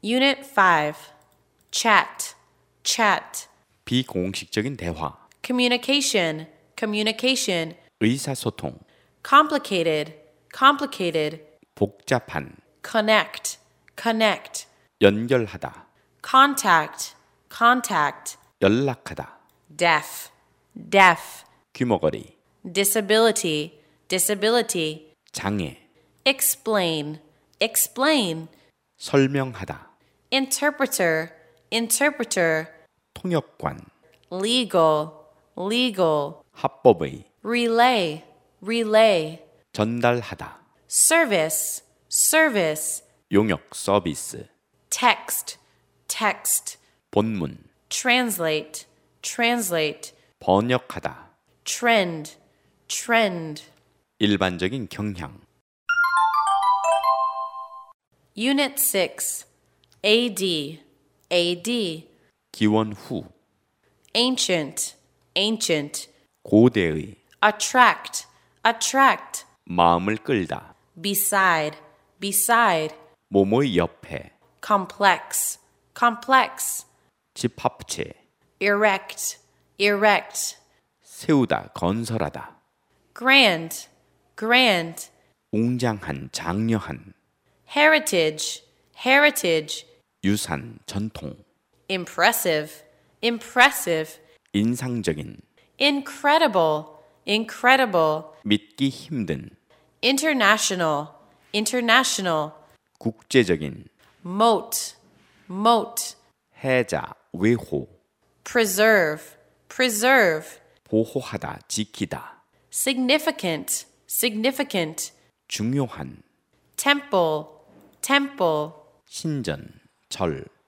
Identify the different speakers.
Speaker 1: Unit 5. Chat, chat.
Speaker 2: 비공식적인 대화,
Speaker 1: Communication, communication.
Speaker 2: 의사소통,
Speaker 1: Complicated, complicated.
Speaker 2: 복잡한,
Speaker 1: Connect, connect.
Speaker 2: 연결하다,
Speaker 1: Contact, contact.
Speaker 2: 연락하다,
Speaker 1: Deaf, deaf.
Speaker 2: 귀머거리,
Speaker 1: Disability, disability.
Speaker 2: 장애,
Speaker 1: Explain, explain.
Speaker 2: 설명하다,
Speaker 1: Interpreter, interpreter.
Speaker 2: 통역관,
Speaker 1: Legal, legal.
Speaker 2: 합법의,
Speaker 1: Relay, relay.
Speaker 2: 전달하다,
Speaker 1: Service, service.
Speaker 2: 용역 서비스,
Speaker 1: Text, text.
Speaker 2: 본문,
Speaker 1: Translate, translate.
Speaker 2: 번역하다,
Speaker 1: Trend, trend.
Speaker 2: 일반적인 경향,
Speaker 1: Unit 6. AD, AD.
Speaker 2: 기원 후,
Speaker 1: Ancient, ancient.
Speaker 2: 고대의,
Speaker 1: Attract, attract.
Speaker 2: 마음을 끌다,
Speaker 1: Beside, beside.
Speaker 2: 모모의 옆에,
Speaker 1: Complex, complex.
Speaker 2: 집합체,
Speaker 1: Erect, erect.
Speaker 2: 세우다, 건설하다,
Speaker 1: Grand, grand.
Speaker 2: 웅장한, 장려한,
Speaker 1: Heritage, heritage.
Speaker 2: 유산, 전통,
Speaker 1: Impressive, impressive.
Speaker 2: 인상적인,
Speaker 1: Incredible, incredible.
Speaker 2: 믿기 힘든,
Speaker 1: International, international.
Speaker 2: 국제적인,
Speaker 1: Moat, moat.
Speaker 2: 해자, 외호,
Speaker 1: Preserve, preserve.
Speaker 2: 보호하다, 지키다,
Speaker 1: Significant, significant.
Speaker 2: 중요한,
Speaker 1: Temple, temple.
Speaker 2: 신전, 절,